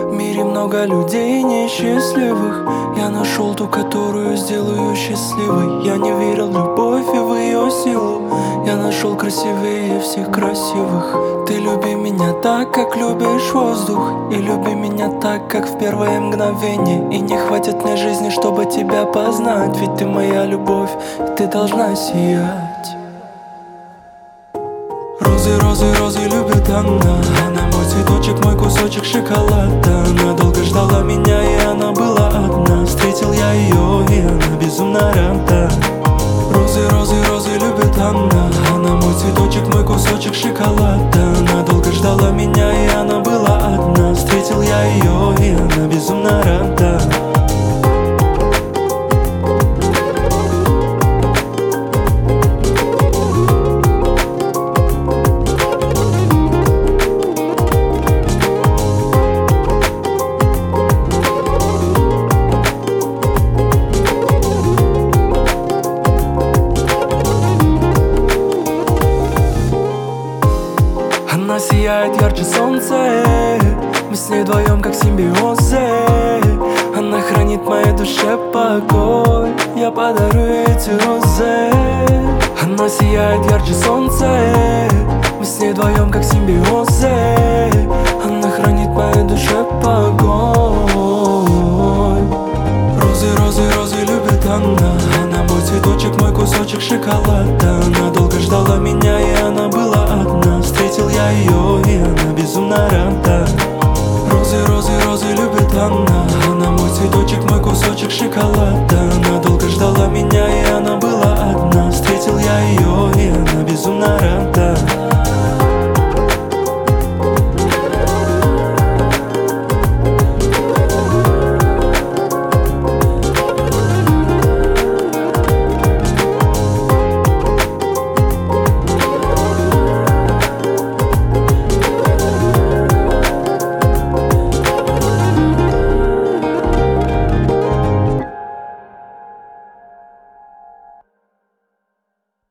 В мире много людей несчастливых. Я нашел ту, которую сделаю счастливой. Я не верил в любовь и в ее силу. Я нашел красивее всех красивых. Ты люби меня так, как любишь воздух. И люби меня так, как в первое мгновение. И не хватит мне жизни, чтобы тебя познать. Ведь ты моя любовь, и ты должна сиять. Розы, розы, розы любит она. Она мой цветочек, мой кусочек шоколада. Она долго ждала меня, и она была одна. Встретил я ее, и она безумно рада. Розы, розы, розы любит она. Она мой цветочек, мой кусочек шоколада. Она долго ждала меня, и она была одна. Встретил я ее, и она безумно рада. Она сияет ярче солнца, мы с ней вдвоем как симбиозы. Она хранит моей душе покой, я подарю эти розы. Она сияет ярче солнца, мы с ней вдвоем как симбиозы. Она хранит моей душе покой. Розы, розы, розы любит она. Она мой цветочек, мой кусочек шоколада. Она долго ждала меня, и она была одна. Встретил я ее, и она безумно рада. Розы, розы, розы любит она. Она мой цветочек, мой кусочек шоколада. Она долго ждала меня, и она была одна. Встретил я ее, и она безумно рада.